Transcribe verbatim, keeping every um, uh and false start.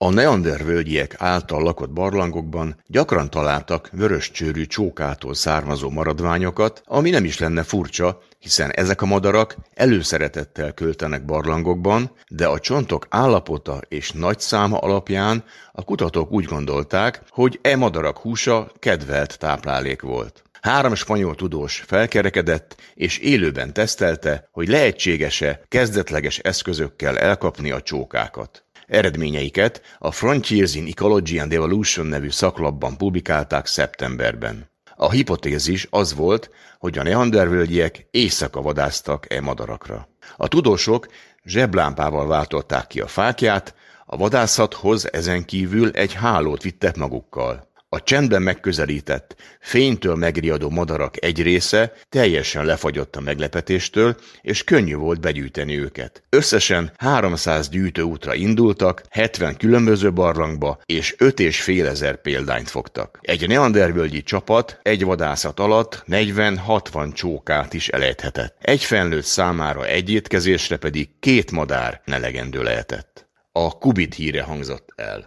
A neandervölgyiek által lakott barlangokban gyakran találtak vöröscsőrű csókától származó maradványokat, ami nem is lenne furcsa, hiszen ezek a madarak előszeretettel költenek barlangokban, de a csontok állapota és nagy száma alapján a kutatók úgy gondolták, hogy e madarak húsa kedvelt táplálék volt. Három spanyol tudós felkerekedett és élőben tesztelte, hogy lehetséges-e kezdetleges eszközökkel elkapni a csókákat. Eredményeiket a Frontiers in Ecology and Evolution nevű szaklapban publikálták szeptemberben. A hipotézis az volt, hogy a neandervölgyiek éjszaka vadásztak e madarakra. A tudósok zseblámpával váltották ki a fáklyát, a vadászathoz ezen kívül egy hálót vittek magukkal. A csendben megközelített, fénytől megriadó madarak egy része teljesen lefagyott a meglepetéstől, és könnyű volt begyűjteni őket. Összesen háromszáz gyűjtőútra indultak, hetven különböző barlangba, és öt és fél ezer példányt fogtak. Egy neandervölgyi csapat egy vadászat alatt negyven-hatvan csókát is elejthetett. Egy felnőtt számára egy étkezésre pedig két madár elegendő lehetett. A kubit híre hangzott el.